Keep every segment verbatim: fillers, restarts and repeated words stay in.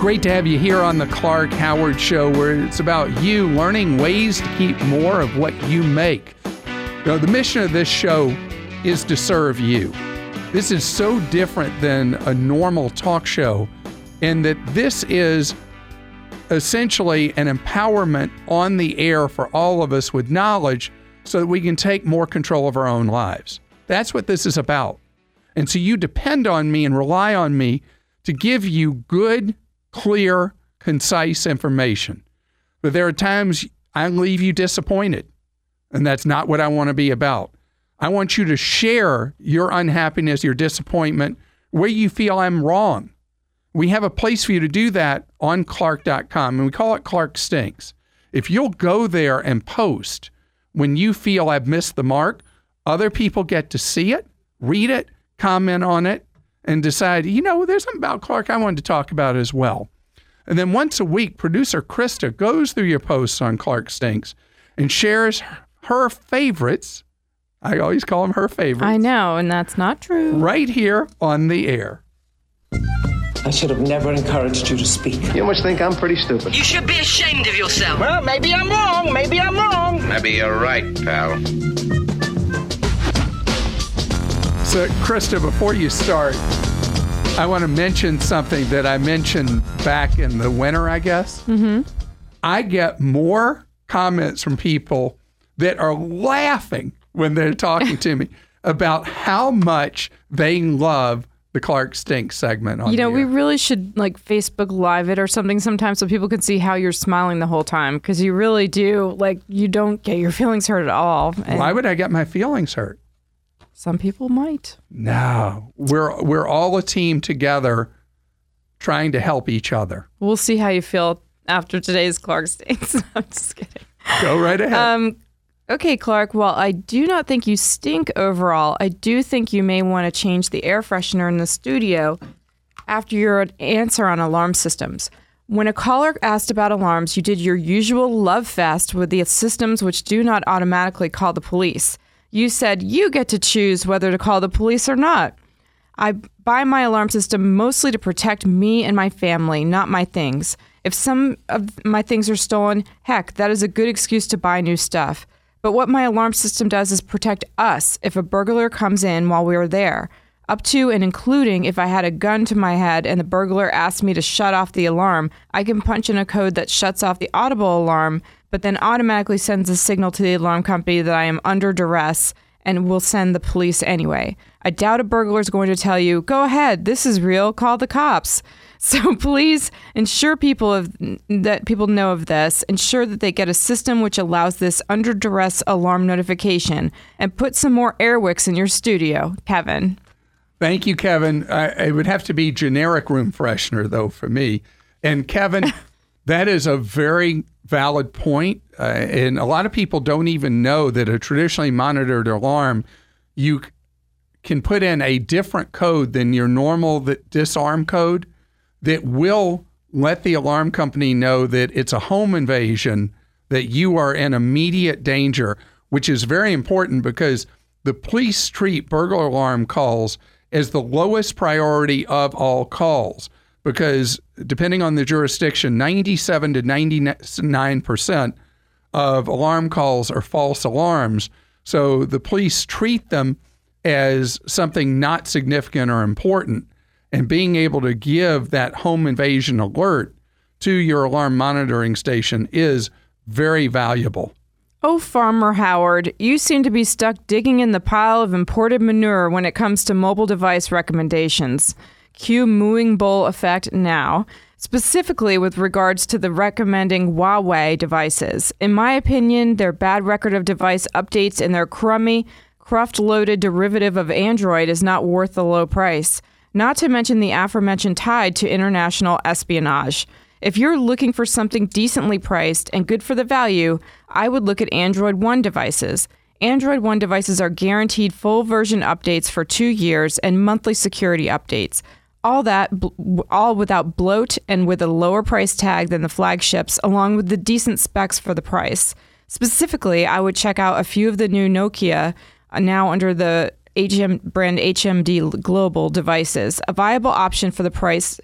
great to have you here on the Clark Howard Show, where it's about you learning ways to keep more of what you make. You know, the mission of this show is to serve you. This is so different than a normal talk show in that this is essentially an empowerment on the air for all of us with knowledge so that we can take more control of our own lives. That's what this is about. And so you depend on me and rely on me to give you good, clear, concise information. But there are times I leave you disappointed, and that's not what I want to be about. I want you to share your unhappiness, your disappointment, where you feel I'm wrong. We have a place for you to do that on Clark dot com, and we call it Clark Stinks. If you'll go there and post when you feel I've missed the mark, other people get to see it, read it, comment on it, and decide, you know, there's something about Clark I wanted to talk about as well. And then once a week, producer Krista goes through your posts on Clark Stinks and shares her favorites. I always call them her favorites. I know, and that's not true. Right here on the air. I should have never encouraged you to speak. You must think I'm pretty stupid. You should be ashamed of yourself. Well, maybe I'm wrong. Maybe I'm wrong. Maybe you're right, pal. So, Krista, before you start, I want to mention something that I mentioned back in the winter, I guess. Mm-hmm. I get more comments from people that are laughing when they're talking to me about how much they love the Clark Stinks segment on You know, the we air. really should like Facebook Live it or something sometimes so people can see how you're smiling the whole time, because you really do, like, you don't get your feelings hurt at all. And Why would I get my feelings hurt? some people might. No, we're we're all a team together trying to help each other. We'll see how you feel after today's Clark Stinks. I'm just kidding. Go right ahead. Um, okay, Clark, while I do not think you stink overall, I do think you may want to change the air freshener in the studio after your answer on alarm systems. When a caller asked about alarms, you did your usual love fest with the systems which do not automatically call the police. You said you get to choose whether to call the police or not. I buy my alarm system mostly to protect me and my family, not my things. If some of my things are stolen, heck, that is a good excuse to buy new stuff. But what my alarm system does is protect us if a burglar comes in while we are there, up to and including if I had a gun to my head and the burglar asked me to shut off the alarm, I can punch in a code that shuts off the audible alarm, but then automatically sends a signal to the alarm company that I am under duress and will send the police anyway. I doubt a burglar is going to tell you, go ahead, this is real, call the cops. So please ensure people of, that people know of this. Ensure that they get a system which allows this under duress alarm notification, and put some more Airwicks in your studio, Kevin. Thank you, Kevin. I, it would have to be generic room freshener, though, for me. And Kevin, that is a very valid point. Uh, and a lot of people don't even know that a traditionally monitored alarm, you c- can put in a different code than your normal that disarm code that will let the alarm company know that it's a home invasion, that you are in immediate danger, which is very important because the police treat burglar alarm calls as the lowest priority of all calls, because depending on the jurisdiction, ninety-seven to ninety-nine percent of alarm calls are false alarms. So the police treat them as something not significant or important. And being able to give that home invasion alert to your alarm monitoring station is very valuable. Oh, Farmer Howard, you seem to be stuck digging in the pile of imported manure when it comes to mobile device recommendations. Cue mooing bowl effect now. Specifically with regards to the recommending Huawei devices. In my opinion, their bad record of device updates and their crummy, cruft-loaded derivative of Android is not worth the low price. Not to mention the aforementioned tied to international espionage. If you're looking for something decently priced and good for the value, I would look at Android One devices. Android One devices are guaranteed full version updates for two years and monthly security updates. All that, all without bloat and with a lower price tag than the flagships, along with the decent specs for the price. Specifically, I would check out a few of the new Nokia, now under the H M brand H M D Global devices, a viable option for the price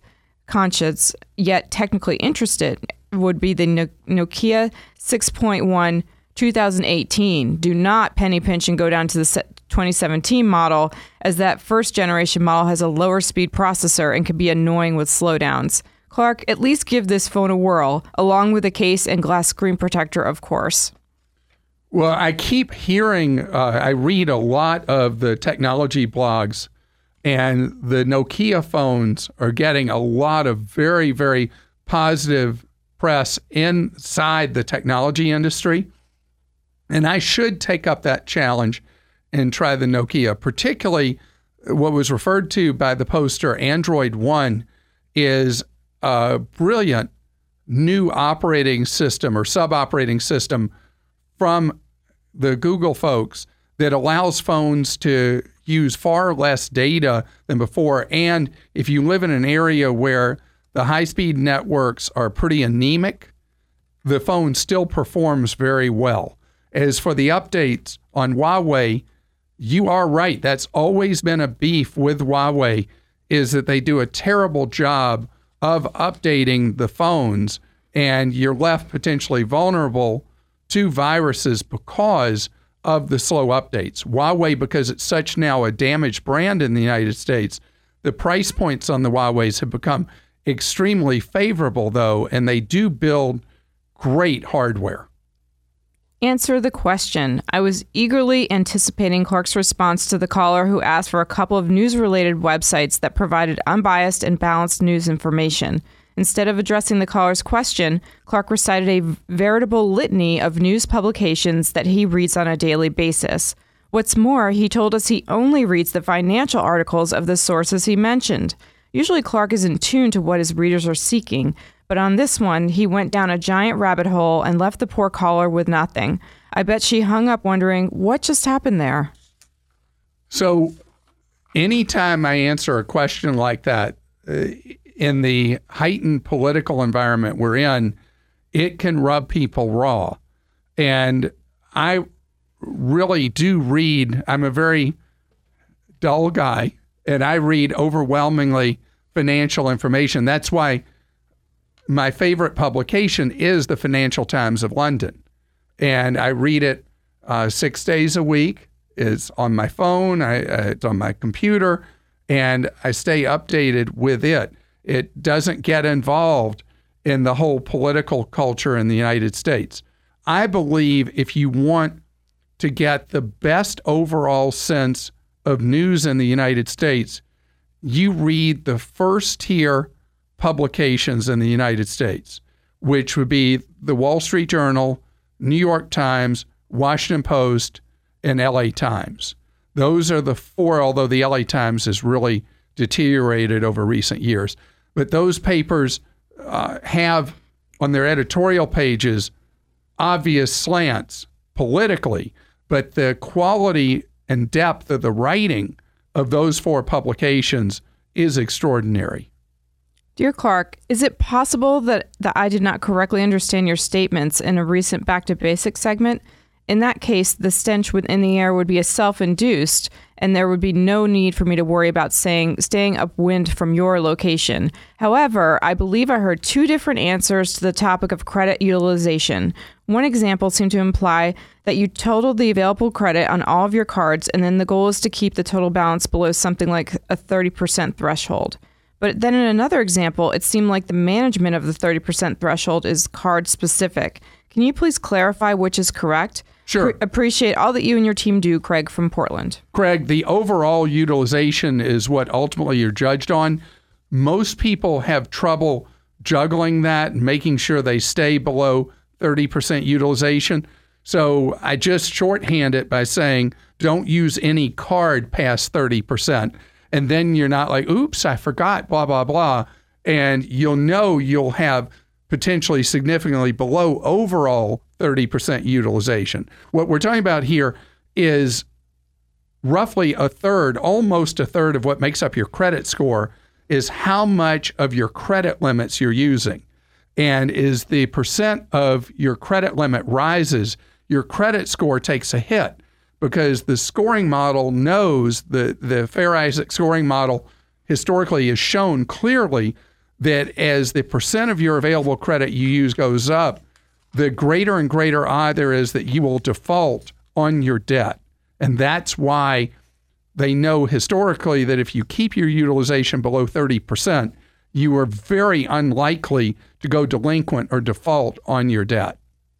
conscious yet technically interested would be the No- Nokia six point one two thousand eighteen. Do not penny pinch and go down to the se- twenty seventeen model, as that first generation model has a lower speed processor and can be annoying with slowdowns. Clark, at least give this phone a whirl, along with a case and glass screen protector, of course. Well, I keep hearing, uh, I read a lot of the technology blogs, and the Nokia phones are getting a lot of very, very positive press inside the technology industry. And I should take up that challenge and try the Nokia, particularly what was referred to by the poster Android One is a brilliant new operating system or sub-operating system from the Google folks that allows phones to use far less data than before. And if you live in an area where the high-speed networks are pretty anemic, the phone still performs very well. As for the updates on Huawei, you are right. That's always been a beef with Huawei, is that they do a terrible job of updating the phones, and you're left potentially vulnerable to viruses because of the slow updates. Huawei, because it's such now a damaged brand in the United States, the price points on the Huaweis have become extremely favorable, though, and they do build great hardware. Answer the question. I was eagerly anticipating Clark's response to the caller who asked for a couple of news-related websites that provided unbiased and balanced news information. Instead of addressing the caller's question, Clark recited a veritable litany of news publications that he reads on a daily basis. What's more, he told us he only reads the financial articles of the sources he mentioned. Usually Clark is in tune to what his readers are seeking, but on this one, he went down a giant rabbit hole and left the poor caller with nothing. I bet she hung up wondering, what just happened there? So anytime I answer a question like that, uh, in the heightened political environment we're in, it can rub people raw. And I really do read, I'm a very dull guy, and I read overwhelmingly financial information. That's why my favorite publication is the Financial Times of London. And I read it uh, six days a week. It's on my phone, I, uh, it's on my computer, and I stay updated with it. It doesn't get involved in the whole political culture in the United States. I believe if you want to get the best overall sense of news in the United States, you read the first tier publications in the United States, which would be the Wall Street Journal, New York Times, Washington Post, and L A Times. Those are the four, although the L A Times has really deteriorated over recent years. But those papers uh, have on their editorial pages obvious slants politically, but the quality and depth of the writing of those four publications is extraordinary. Dear Clark, is it possible that, that I did not correctly understand your statements in a recent Back to Basics segment? In that case, the stench within the air would be a self-induced, and there would be no need for me to worry about saying, staying upwind from your location. However, I believe I heard two different answers to the topic of credit utilization. One example seemed to imply that you totaled the available credit on all of your cards, and then the goal is to keep the total balance below something like a thirty percent threshold. But then in another example, it seemed like the management of the thirty percent threshold is card specific. Can you please clarify which is correct? Sure. Pre- appreciate all that you and your team do, Craig from Portland. Craig, the overall utilization is what ultimately you're judged on. Most people have trouble juggling that and making sure they stay below thirty percent utilization. So I just shorthand it by saying don't use any card past thirty percent. And then you're not like, oops, I forgot, blah, blah, blah. And you'll know you'll have potentially significantly below overall thirty percent utilization. What we're talking about here is roughly a third, almost a third of what makes up your credit score is how much of your credit limits you're using. And as the percent of your credit limit rises, your credit score takes a hit because the scoring model knows, the, the Fair Isaac scoring model historically has shown clearly that as the percent of your available credit you use goes up, the greater and greater odd there is that you will default on your debt. And that's why they know historically that if you keep your utilization below thirty percent, you are very unlikely to go delinquent or default on your debt.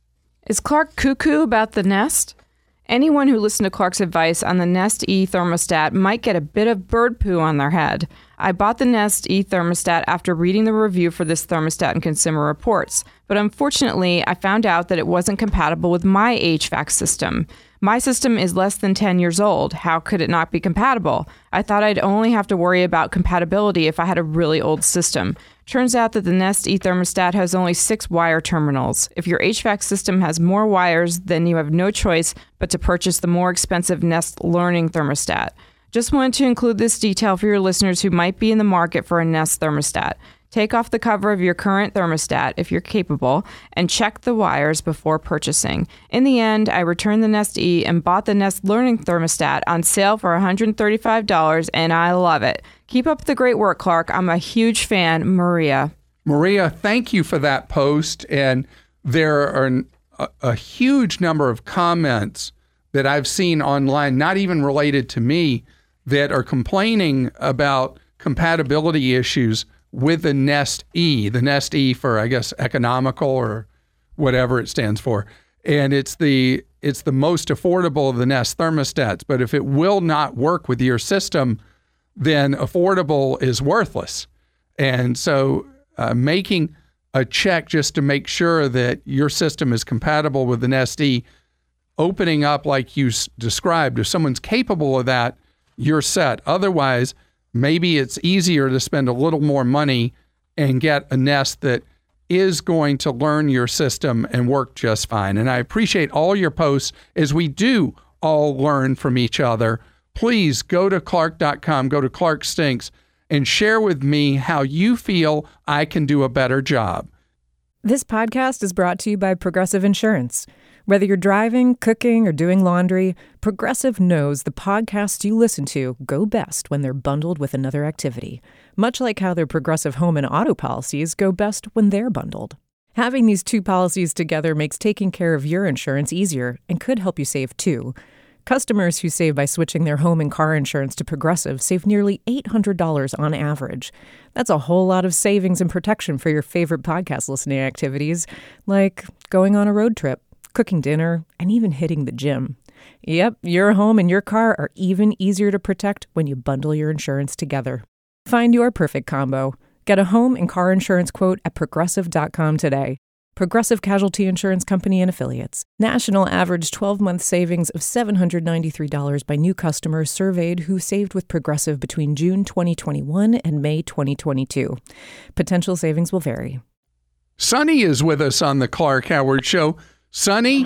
Is Clark cuckoo about the Nest? Anyone who listened to Clark's advice on the Nest E thermostat might get a bit of bird poo on their head. I bought the Nest E thermostat after reading the review for this thermostat in Consumer Reports, but unfortunately, I found out that it wasn't compatible with my H V A C system. My system is less than ten years old. How could it not be compatible? I thought I'd only have to worry about compatibility if I had a really old system. Turns out that the Nest E thermostat has only six wire terminals. If your H V A C system has more wires, then you have no choice but to purchase the more expensive Nest Learning thermostat. Just wanted to include this detail for your listeners who might be in the market for a Nest thermostat. Take off the cover of your current thermostat if you're capable and check the wires before purchasing. In the end, I returned the Nest E and bought the Nest Learning thermostat on sale for one hundred thirty-five dollars, and I love it. Keep up the great work, Clark. I'm a huge fan. Maria. Maria, thank you for that post. And there are an, a, a huge number of comments that I've seen online, not even related to me, that are complaining about compatibility issues with the Nest E, the Nest E for, I guess, economical or whatever it stands for. And it's the it's the most affordable of the Nest thermostats. But if it will not work with your system, then affordable is worthless. And so uh, making a check just to make sure that your system is compatible with the Nest E, opening up like you s- described, if someone's capable of that, you're set. Otherwise, maybe it's easier to spend a little more money and get a Nest that is going to learn your system and work just fine. And I appreciate all your posts as we do all learn from each other. Please go to Clark dot com, go to Clark Stinks, and share with me how you feel I can do a better job. This podcast is brought to you by Progressive Insurance. Whether you're driving, cooking, or doing laundry, Progressive knows the podcasts you listen to go best when they're bundled with another activity, much like how their Progressive home and auto policies go best when they're bundled. Having these two policies together makes taking care of your insurance easier and could help you save too. Customers who save by switching their home and car insurance to Progressive save nearly eight hundred dollars on average. That's a whole lot of savings and protection for your favorite podcast listening activities, like going on a road trip, cooking dinner, and even hitting the gym. Yep, your home and your car are even easier to protect when you bundle your insurance together. Find your perfect combo. Get a home and car insurance quote at progressive dot com today. Progressive Casualty Insurance Company and Affiliates. National average twelve-month savings of seven hundred ninety-three dollars by new customers surveyed who saved with Progressive between June twenty twenty-one and May twenty twenty-two. Potential savings will vary. Sonny is with us on the Clark Howard Show. Sonny,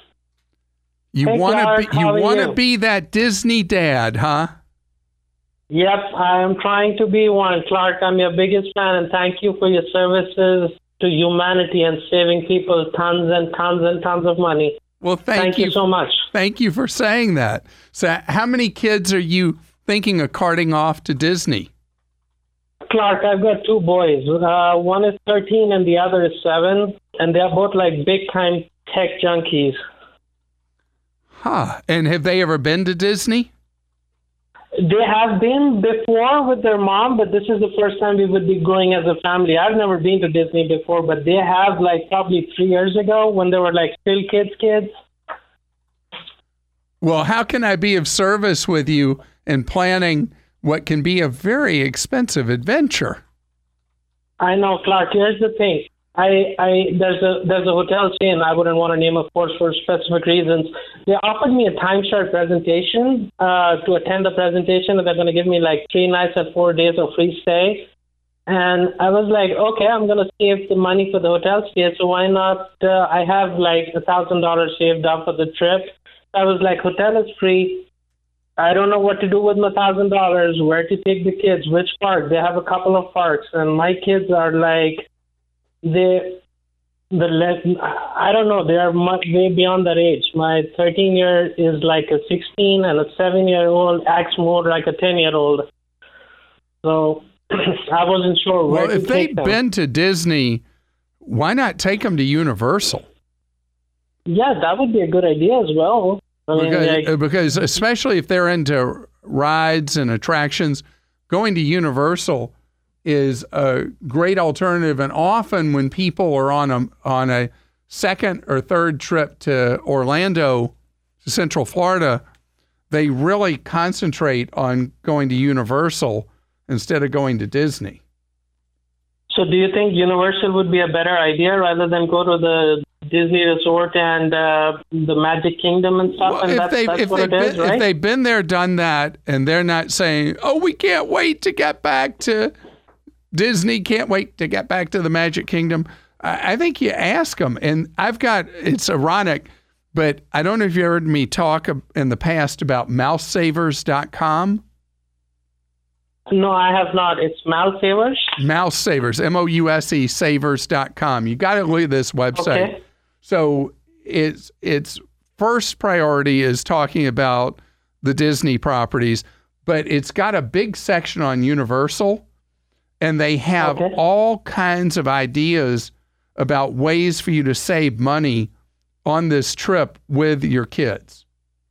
you hey, want to be you How are want to you? be that Disney dad, huh? Yep, I am trying to be one. Clark, I'm your biggest fan, and thank you for your services to humanity and saving people tons and tons and tons of money. Well, thank, Thank you so much. Thank you for saying that. So, how many kids are you thinking of carting off to Disney? Clark, I've got two boys. Uh, one is thirteen and the other is seven, and they're both like big-time tech junkies. Huh. And have they ever been to Disney? They have been before with their mom, but this is the first time we would be going as a family. I've never been to Disney before, but they have like probably three years ago when they were like still kids kids. Well, how can I be of service with you in planning what can be a very expensive adventure? I know, Clark. Here's the thing. I, I there's a there's a hotel chain. I wouldn't want to name, of course, for specific reasons. They offered me a timeshare presentation uh, to attend the presentation, and they're going to give me like three nights and four days of free stay. And I was like, okay, I'm going to save the money for the hotel stay, so why not? Uh, I have like a thousand dollars saved up for the trip. I was like, hotel is free. I don't know what to do with my thousand dollars. Where to take the kids? Which park? They have a couple of parks, and my kids are like. They, the less, I don't know, they are much way beyond that age. My thirteen year is like a sixteen, and a seven year old acts more like a ten year old. So I wasn't sure where Well, to if take they've them. been to Disney, why not take them to Universal? Yeah, that would be a good idea as well. I mean, Because, like, uh, because especially if they're into rides and attractions, going to Universal is a great alternative. And often when people are on a on a second or third trip to Orlando, to Central Florida, they really concentrate on going to Universal instead of going to Disney. so do you think Universal would be a better idea rather than go to the Disney Resort and uh, the Magic Kingdom and stuff? Well, and if, that's, they've, that's if, what they've it is, been, right? if they've been there, done that, and they're not saying, oh, we can't wait to get back to Disney, can't wait to get back to the Magic Kingdom, I, I think you ask them. And I've got, it's ironic, but I don't know if you heard me talk in the past about mouse savers dot com. No, I have not. It's Malsavers. Mouse Savers, M O U S E, savers dot com. You got to look at this website. Okay. So it's its first priority is talking about the Disney properties, but it's got a big section on Universal, and they have Okay. all kinds of ideas about ways for you to save money on this trip with your kids.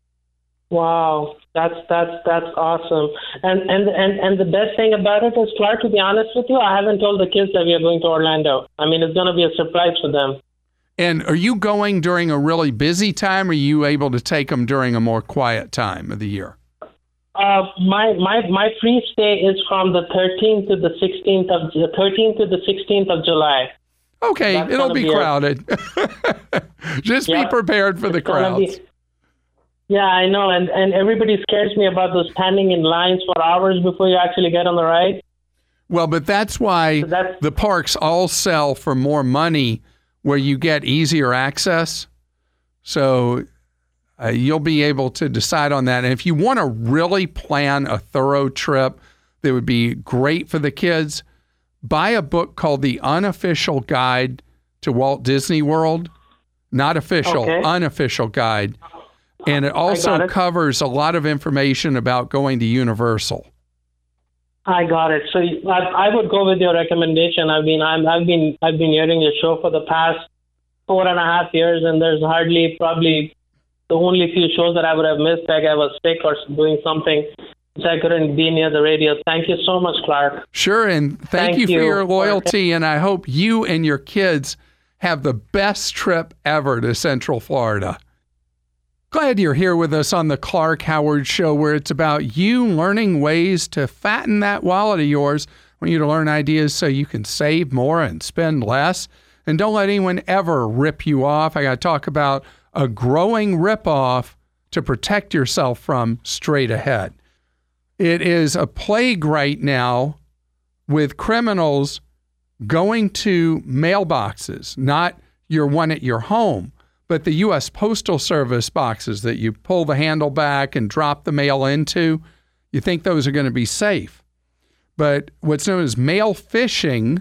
Wow, that's that's that's awesome. And and and and the best thing about it is, Clark, to be honest with you, I haven't told the kids that we are going to Orlando. I mean, it's going to be a surprise for them. And are you going during a really busy time, or are you able to take them during a more quiet time of the year? Uh, my my my free stay is from the thirteenth to the sixteenth of the thirteenth to the sixteenth of July. Okay, That's it'll gonna be be a- crowded. Just Yeah, be prepared for the it's gonna crowds. be- Yeah, I know, and and everybody scares me about those standing in lines for hours before you actually get on the ride. Well, but that's why So that's- the parks all sell for more money where you get easier access. So uh, you'll be able to decide on that. And if you want to really plan a thorough trip that would be great for the kids, buy a book called The Unofficial Guide to Walt Disney World. Not official, Okay. unofficial guide. And it also it. covers a lot of information about going to Universal. I got it. So I, I would go with your recommendation. I mean, I'm, I've been I've been hearing your show for the past four and a half years, and there's hardly probably the only few shows that I would have missed, like I was sick or doing something, so I couldn't be near the radio. Thank you so much, Clark. Sure, and thank, Thank you for you. your loyalty, and I hope you and your kids have the best trip ever to Central Florida. Glad you're here with us on the Clark Howard Show, where it's about you learning ways to fatten that wallet of yours. I want you to learn ideas so you can save more and spend less. And don't let anyone ever rip you off. I got to talk about a growing ripoff to protect yourself from straight ahead. It is a plague right now with criminals going to mailboxes, not your one at your home, but the U S Postal Service boxes that you pull the handle back and drop the mail into. You think those are going to be safe. But what's known as mail phishing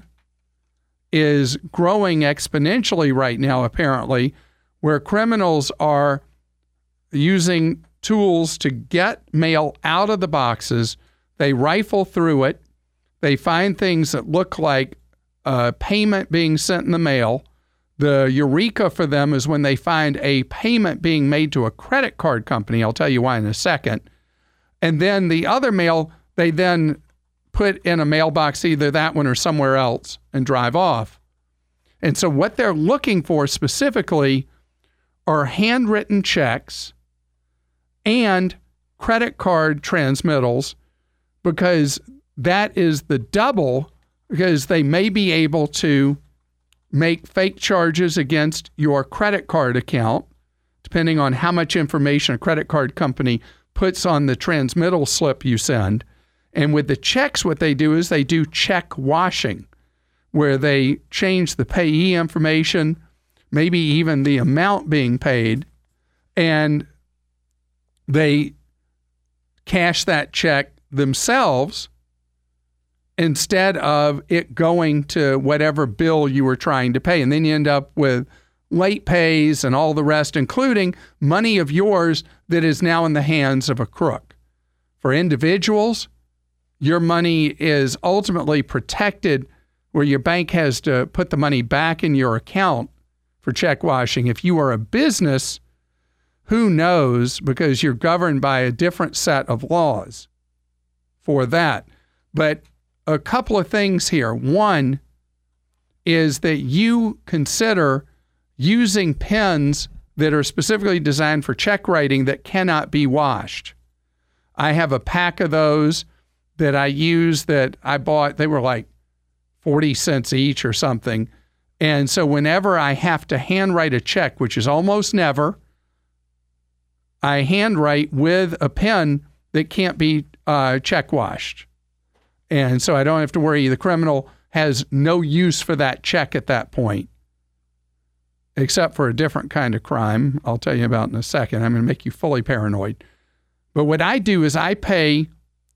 is growing exponentially right now, apparently, where criminals are using tools to get mail out of the boxes. They rifle through it. They find things that look like a payment being sent in the mail. The eureka for them is when they find a payment being made to a credit card company. I'll tell you why in a second. And then the other mail, they then put in a mailbox, either that one or somewhere else, and drive off. And so what they're looking for specifically are handwritten checks and credit card transmittals, because that is the double, because they may be able to make fake charges against your credit card account, depending on how much information a credit card company puts on the transmittal slip you send. And with the checks, what they do is they do check washing, where they change the payee information, maybe even the amount being paid, and they cash that check themselves instead of it going to whatever bill you were trying to pay. And then you end up with late pays and all the rest, including money of yours that is now in the hands of a crook. For individuals, your money is ultimately protected where your bank has to put the money back in your account for check washing. If you are a business, who knows, because you're governed by a different set of laws for that. But a couple of things here. One is that you consider using pens that are specifically designed for check writing that cannot be washed. I have a pack of those that I use that I bought. They were like forty cents each or something. And so whenever I have to handwrite a check, which is almost never, I handwrite with a pen that can't be uh, check washed. And so I don't have to worry. The criminal has no use for that check at that point, except for a different kind of crime I'll tell you about in a second. I'm going to make you fully paranoid. But what I do is I pay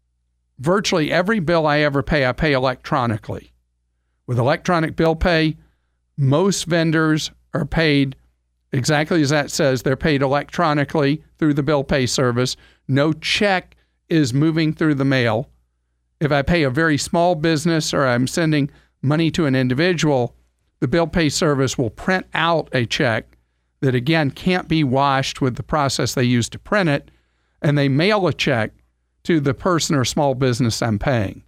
virtually every bill I ever pay, I pay electronically. With electronic bill pay, most vendors are paid exactly as that says. They're paid electronically through the bill pay service. No check is moving through the mail. If I pay a very small business or I'm sending money to an individual, the bill pay service will print out a check that, again, can't be washed with the process they use to print it, and they mail a check to the person or small business I'm paying.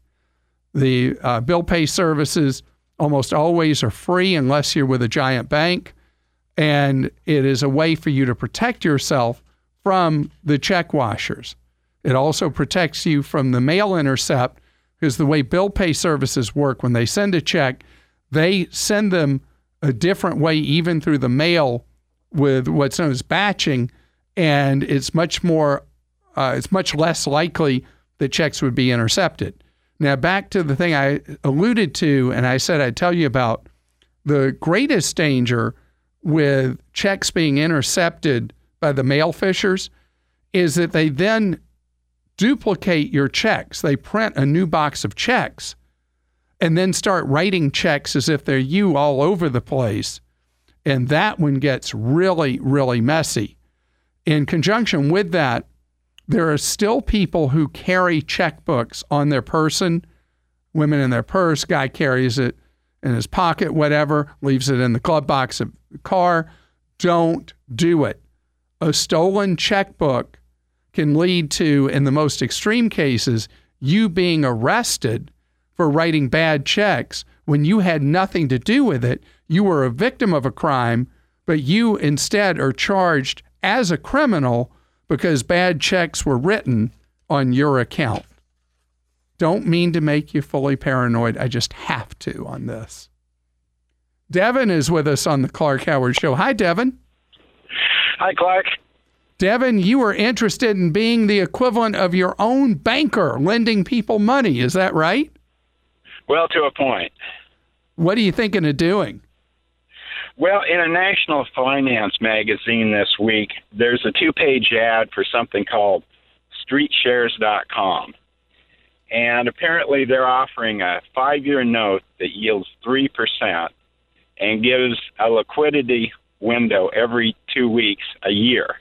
The uh, bill pay services almost always are free unless you're with a giant bank, and it is a way for you to protect yourself from the check washers. It also protects you from the mail intercept, because the way bill pay services work, when they send a check, they send them a different way, even through the mail, with what's known as batching, and it's much more, uh, it's much less likely that checks would be intercepted. Now, back to the thing I alluded to, and I said I'd tell you about, the greatest danger with checks being intercepted by the mail fishers is that they then duplicate your checks. They print a new box of checks and then start writing checks as if they're you all over the place. And that one gets really, really messy. In conjunction with that, there are still people who carry checkbooks on their person, women in their purse, guy carries it in his pocket, whatever, leaves it in the glove box of the car. Don't do it. A stolen checkbook can lead to, in the most extreme cases, you being arrested for writing bad checks when you had nothing to do with it. You were a victim of a crime, but you instead are charged as a criminal because bad checks were written on your account. Don't mean to make you fully paranoid. I just have to on this. Devin is with us on the Clark Howard Show. Hi, Devin. Hi, Clark. Devin, you are interested in being the equivalent of your own banker, lending people money. Is that right? Well, to a point. What are you thinking of doing? Well, in a national finance magazine this week, there's a two-page ad for something called street shares dot com. And apparently they're offering a five-year note that yields three percent and gives a liquidity window every two weeks a year.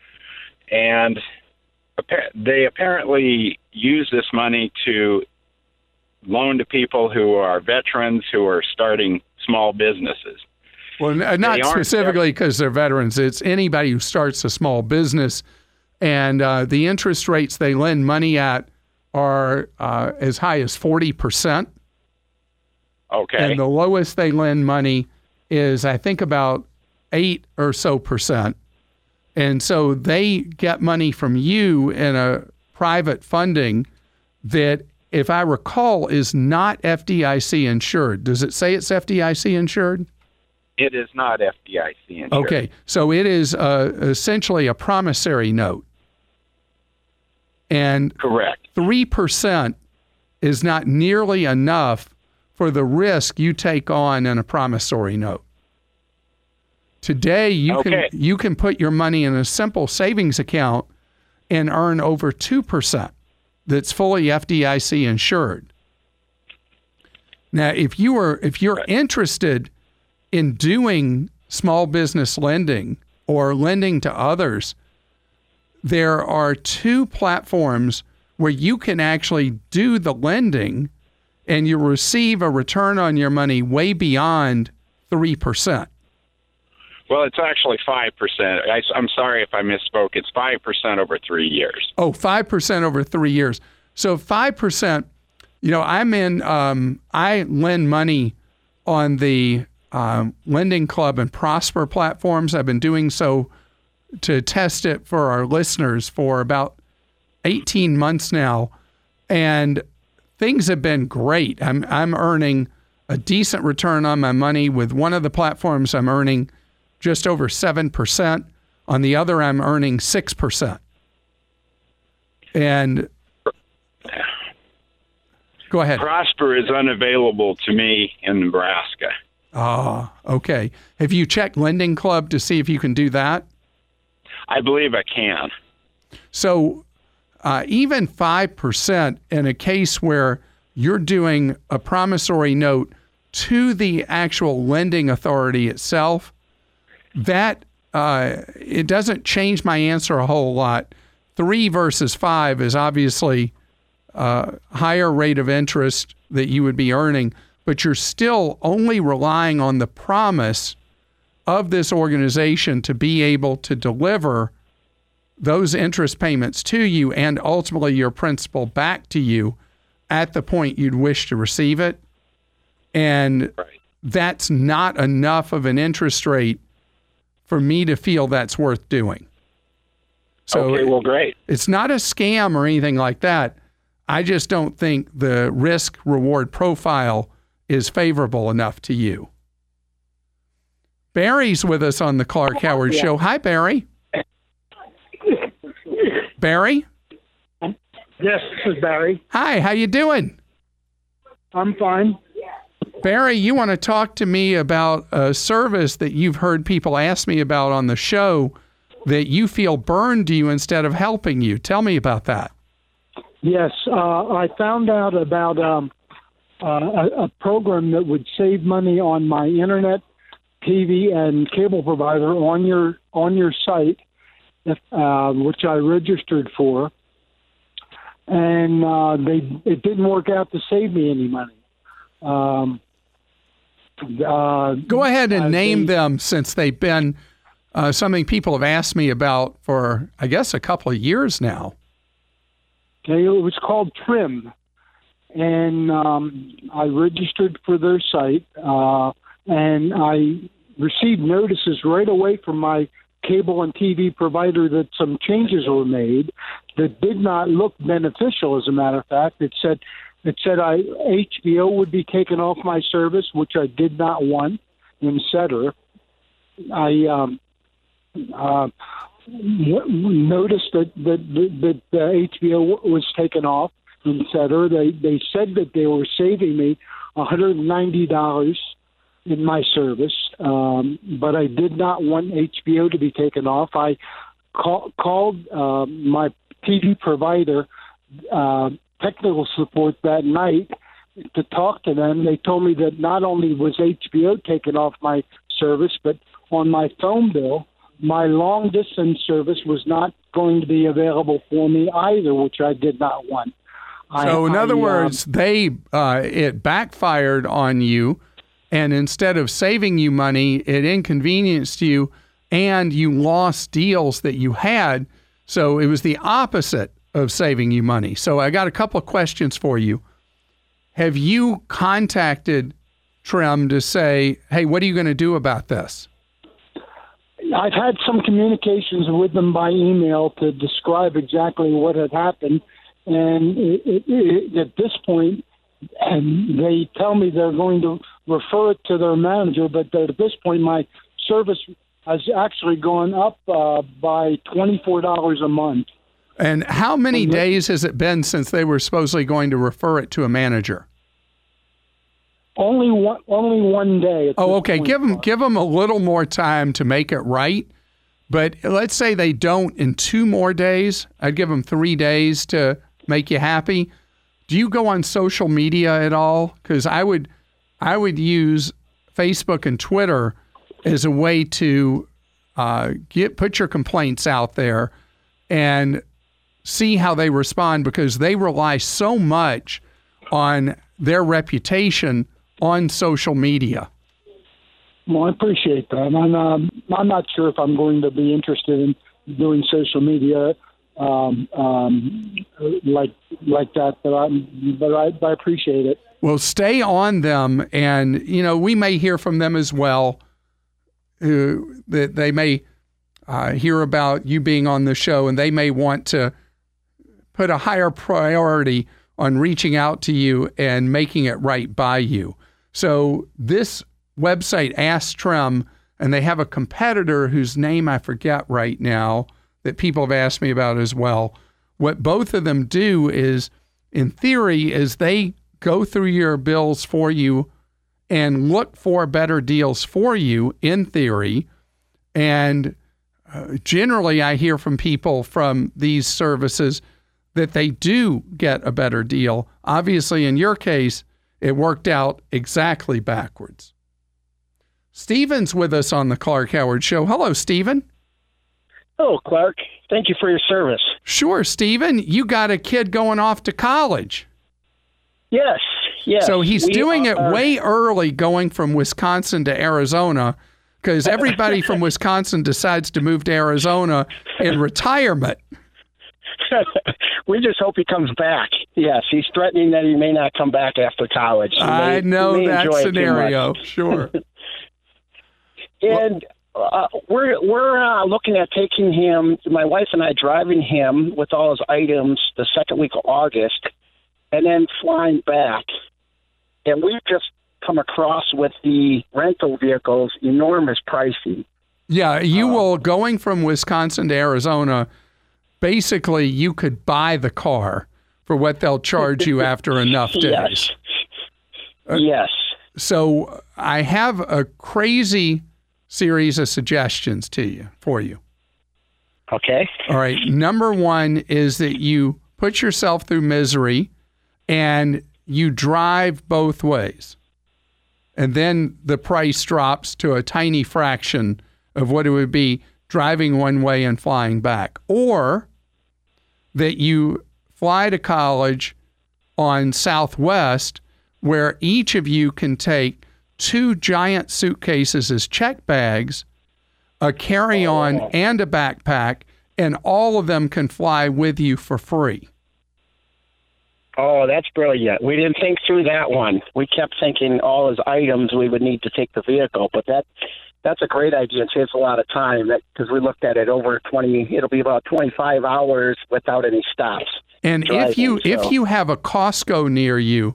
And they apparently use this money to loan to people who are veterans who are starting small businesses. Well, not specifically because they're veterans. It's anybody who starts a small business, and uh, the interest rates they lend money at are uh, as high as forty percent. Okay. And the lowest they lend money is, I think, about eight or so percent. And so they get money from you in a private funding that, if I recall, is not F D I C insured. Does it say it's F D I C insured? It is not F D I C insured. Okay, so it is uh, essentially a promissory note. And correct. three percent is not nearly enough for the risk you take on in a promissory note. Today, you okay. can you can put your money in a simple savings account and earn over two percent that's fully F D I C insured. Now, if you are if you're right. interested in doing small business lending or lending to others, there are two platforms where you can actually do the lending and you receive a return on your money way beyond three percent. Well, it's actually five percent. I, I'm sorry if I misspoke. It's five percent over three years. Oh, five percent over three years. So five percent, you know, I'm in, um, I lend money on the um, Lending Club and Prosper platforms. I've been doing so to test it for our listeners for about eighteen months now. And things have been great. I'm, I'm earning a decent return on my money. With one of the platforms, I'm earning just over seven percent. On the other, I'm earning six percent. And go ahead. Prosper is unavailable to me in Nebraska. Oh, okay. Have you checked Lending Club to see if you can do that? I believe I can. So uh, even five percent in a case where you're doing a promissory note to the actual lending authority itself, that uh, it doesn't change my answer a whole lot. Three versus five is obviously a higher rate of interest that you would be earning, but you're still only relying on the promise of this organization to be able to deliver those interest payments to you and ultimately your principal back to you at the point you'd wish to receive it. And right. That's not enough of an interest rate for me to feel that's worth doing. So okay, well, great. It's not a scam or anything like that. I just don't think the risk reward profile is favorable enough to you. Barry's with us on the Clark Howard yeah. Show. Hi, Barry. Barry? Yes, this is Barry. Hi, how you doing? I'm fine. Barry, you want to talk to me about a service that you've heard people ask me about on the show that you feel burned you instead of helping you. Tell me about that. Yes, uh, I found out about um, uh, a, a program that would save money on my internet, T V, and cable provider on your on your site, if, uh, which I registered for, and uh, they it didn't work out to save me any money. Um, uh, Go ahead and uh, name they, them, since they've been uh, something people have asked me about for, I guess, a couple of years now. Okay, it was called Trim, and um, I registered for their site, uh, and I received notices right away from my cable and T V provider that some changes were made that did not look beneficial. As a matter of fact, it said it said I H B O would be taken off my service, which I did not want, et cetera. I um, uh, noticed that that, that uh, H B O was taken off, et cetera. They they said that they were saving me one hundred ninety dollars in my service, um, but I did not want H B O to be taken off. I call, called uh, my T V provider uh, technical support that night to talk to them. They told me that not only was H B O taken off my service, but on my phone bill, my long distance service was not going to be available for me either, which I did not want. So I, in other I, words, uh, they uh, it backfired on you, and instead of saving you money, it inconvenienced you, and you lost deals that you had. So it was the opposite of saving you money. So I got a couple of questions for you. Have you contacted Trim to say, hey, what are you going to do about this? I've had some communications with them by email to describe exactly what had happened. And it, it, it, at this point, and they tell me they're going to refer it to their manager, but at this point, my service has actually gone up uh, by twenty-four dollars a month. And how many and days has it been since they were supposedly going to refer it to a manager? Only one, only one day. Oh, okay. Give them, give them a little more time to make it right. But let's say they don't in two more days. I'd give them three days to make you happy. Do you go on social media at all? Because I would, I would use Facebook and Twitter as a way to uh, get put your complaints out there and see how they respond, because they rely so much on their reputation on social media. Well, I appreciate that. I'm, um, I'm not sure if I'm going to be interested in doing social media um, um, like like that, but I but I, but I appreciate it. Well, stay on them, and you know we may hear from them as well. Uh, that they may uh, hear about you being on the show, and they may want to put a higher priority on reaching out to you and making it right by you. So this website, Ask Trim, and they have a competitor whose name I forget right now that people have asked me about as well. What both of them do is, in theory, is they go through your bills for you and look for better deals for you, in theory. And uh, generally, I hear from people from these services that they do get a better deal. Obviously, in your case, it worked out exactly backwards. Stephen's with us on the Clark Howard Show. Hello, Stephen. Hello, Clark. Thank you for your service. Sure, Stephen. You got a kid going off to college. Yes, yes. So he's we doing are, it way early, going from Wisconsin to Arizona, because everybody from Wisconsin decides to move to Arizona in retirement. We just hope he comes back. Yes, he's threatening that he may not come back after college. He I may, know that scenario. Sure. And uh, we're we're uh, looking at taking him, my wife and I, driving him with all his items the second week of August, and then flying back. And we've just come across with the rental vehicles enormous pricing. Yeah, you uh, will, going from Wisconsin to Arizona, basically you could buy the car for what they'll charge you after enough days. Yes. Uh, yes. So I have a crazy series of suggestions to you, for you. Okay. All right. Number one is that you put yourself through misery and you drive both ways. And then the price drops to a tiny fraction of what it would be driving one way and flying back. Or that you fly to college on Southwest, where each of you can take two giant suitcases as check bags, a carry-on, oh. and a backpack, and all of them can fly with you for free. Oh, that's brilliant. We didn't think through that one. We kept thinking all his items we would need to take the vehicle, but that that's a great idea. It saves a lot of time because we looked at it over twenty. It'll be about twenty-five hours without any stops. And driving, if you so. if you have a Costco near you,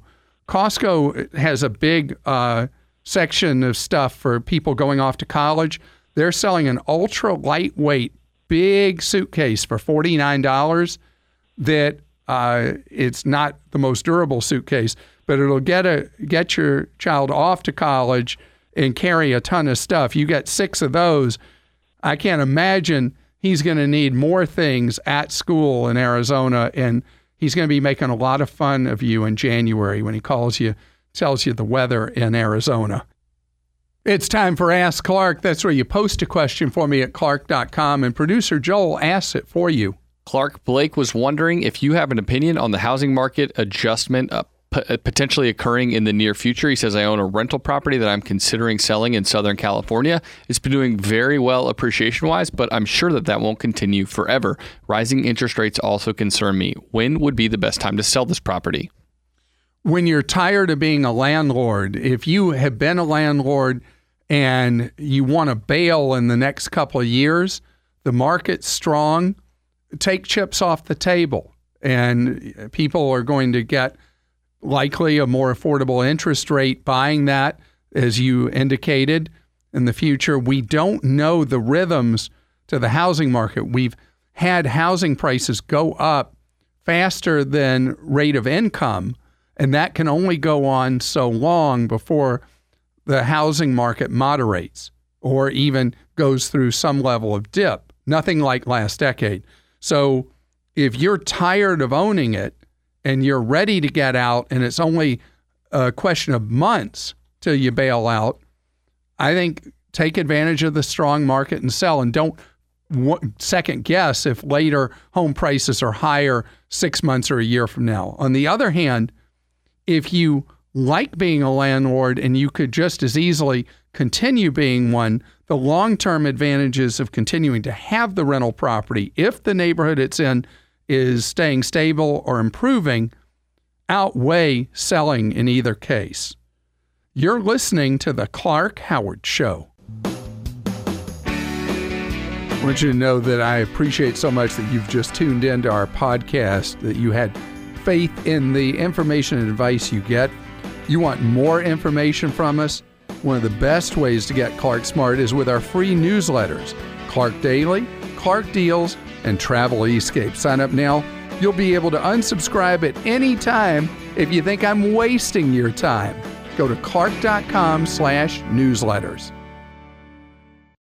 Costco has a big uh, section of stuff for people going off to college. They're selling an ultra lightweight, big suitcase for forty-nine dollars. That uh, it's not the most durable suitcase, but it'll get a get your child off to college and carry a ton of stuff. You get six of those. I can't imagine he's going to need more things at school in Arizona, and he's going to be making a lot of fun of you in January when he calls you, tells you the weather in Arizona. It's time for Ask Clark. That's where you post a question for me at clark dot com, and producer Joel asks it for you. Clark, Blake was wondering if you have an opinion on the housing market adjustment uh, p- potentially occurring in the near future. He says, I own a rental property that I'm considering selling in Southern California. It's been doing very well appreciation-wise, but I'm sure that that won't continue forever. Rising interest rates also concern me. When would be the best time to sell this property? When you're tired of being a landlord, if you have been a landlord and you want to bail in the next couple of years, the market's strong, take chips off the table, and people are going to get likely a more affordable interest rate buying that, as you indicated, in the future. We don't know the rhythms to the housing market. We've had housing prices go up faster than rate of income, and that can only go on so long before the housing market moderates or even goes through some level of dip. Nothing like last decade. So if you're tired of owning it and you're ready to get out and it's only a question of months till you bail out, I think take advantage of the strong market and sell, and don't second guess if later home prices are higher six months or a year from now. On the other hand, if you like being a landlord and you could just as easily continue being one, the long-term advantages of continuing to have the rental property, if the neighborhood it's in is staying stable or improving, outweigh selling in either case. You're listening to The Clark Howard Show. I want you to know that I appreciate so much that you've just tuned into our podcast, that you had faith in the information and advice you get. You want more information from us? One of the best ways to get Clark Smart is with our free newsletters, Clark Daily, Clark Deals, and Travel Escape. Sign up now. You'll be able to unsubscribe at any time if you think I'm wasting your time. Go to clark.com slash newsletters.